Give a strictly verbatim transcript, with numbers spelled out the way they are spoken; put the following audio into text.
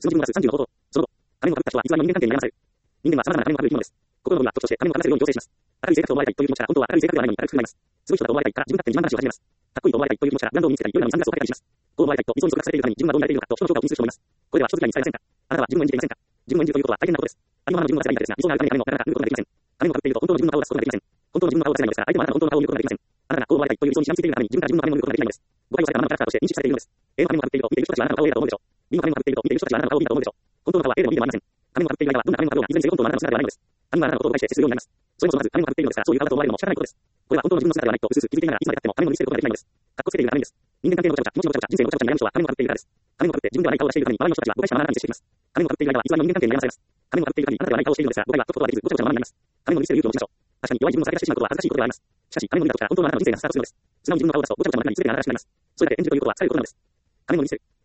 その自分を出すさんじゅうの方法。その後、金をかぶった人は偽りの人間関係に悩まされる。人間は様々な金をかぶる生き物です。心の部が特徴として金をかぶらせるように強制します。明るい性格を思われたいという気持ちから本当は明るい性格ではないのに明るくなります。すごい人だと思われたいから自分勝手に自慢話を始めます。かっこいいと思われたいという気持ちからブランドを身につけたり、良い名にサングラスをかけたりします。こう思われたいと理想に束縛されているために自分はどう見られているのかと人の評価を気にする人もいます。これでは人付き合いに使えませんか？あなたは自分を演じていませんか？自分を演じるということは大変なことです。ありのままの自分を出せばいいのですが、理想があるために金もなかなか売ることができません。金をかぶっていると本当の自分の顔を出すことができません。本当の自分の顔を出せないのですが、相手もあなたの本当の顔を見ることができません。あなたがこう思われたいという理想にしがみついているために自分から自分の金を見ることができないのです。誤解をされたあなたのキャラクターとして認識されているのです。A の金をかぶっていると見ている人たちはあなたの顔を見たと思うでしょう。B の金をかぶっていると見ている人たちはあなたの顔を見たと思うでしょう。本当の顔は A でも B でもありません。金をかぶっている間はどんな金をかぶろうがいずれにせよ本当のあなたの姿ではないのです。他人はあなたのことを理解して接するようになります。それこそまず金をかぶっているのですが、そういう顔だと思われるのも仕方ないことです。これは本当の自分の姿ではないとうすうす気づいていながらいつまでたっても金を見せることができないのです。かっこつけているがためにです。人間関係のごちゃごちゃ、気持ちのごちゃごちゃ、人生のごちゃごちゃに悩む人は金をかぶっているからです。金をかぶって自分ではない顔を出しているために周りの人たちは誤解したままあなたに接してきます。金をかぶっている間は偽りの人間関係に悩まされます。金をかぶっている限りあなたではない顔をしているのですが、誤解は解くことができず、ごちゃごちゃなままになります。金を見せる勇気を持ちましょう。確かに弱い自分をさらけ出してしまうことは恥ずかしいことではあります。しかし、金を見たときから本当のあなたの人生がスタートするのです。素直に自分の顔を出すとごちゃごちゃの中に全てが流れ出しまいます。それだけ演じるということは疲れることなのです。金を見せる。